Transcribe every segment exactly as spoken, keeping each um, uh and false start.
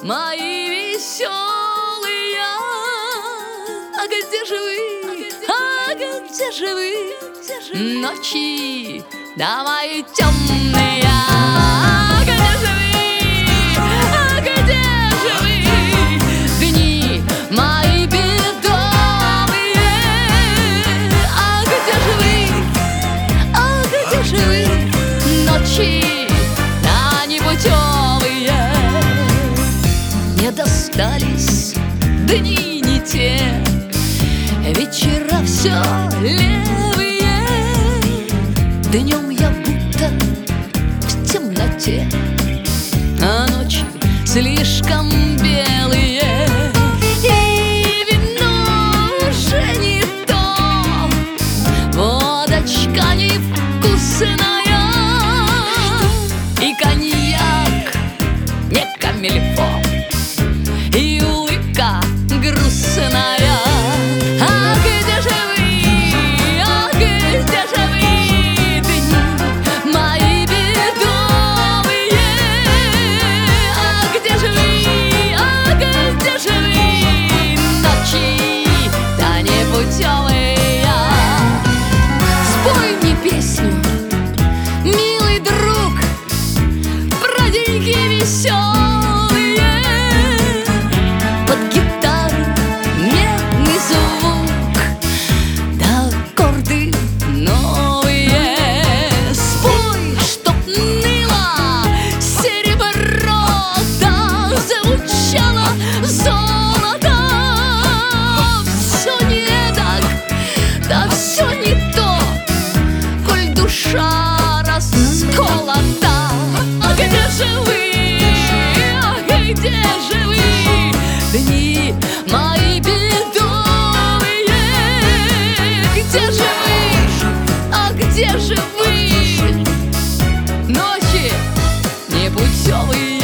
мои веселые, а где же вы, а где же вы, ночи, да мои темные, а где же вы, а где же вы, дни мои бедовые, а где же вы, а где же вы, ночи, да непутевые. Не достались дни не те, вечера все левые. Днем я будто в темноте, а ночи слишком белые. И вино уже не то, водочка невкусная, и коньяк не камильфо, и улыбка грустная. А где же вы, а где же вы, дни мои бедовые? А где же вы, а где же вы, ночи, да непутевые? Спой мне песню, милый друг, про деньги веселые. Золото, все не так, да все не то, коль душа расколота. А где же вы, а где же вы, дни мои бедовые? Где же вы, а где же вы, ночи непутевые?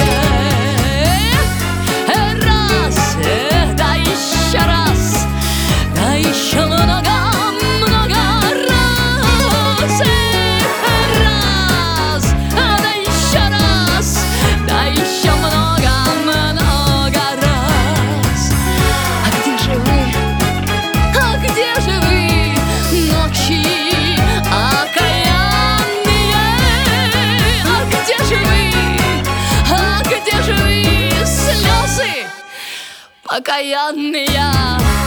Окаянные.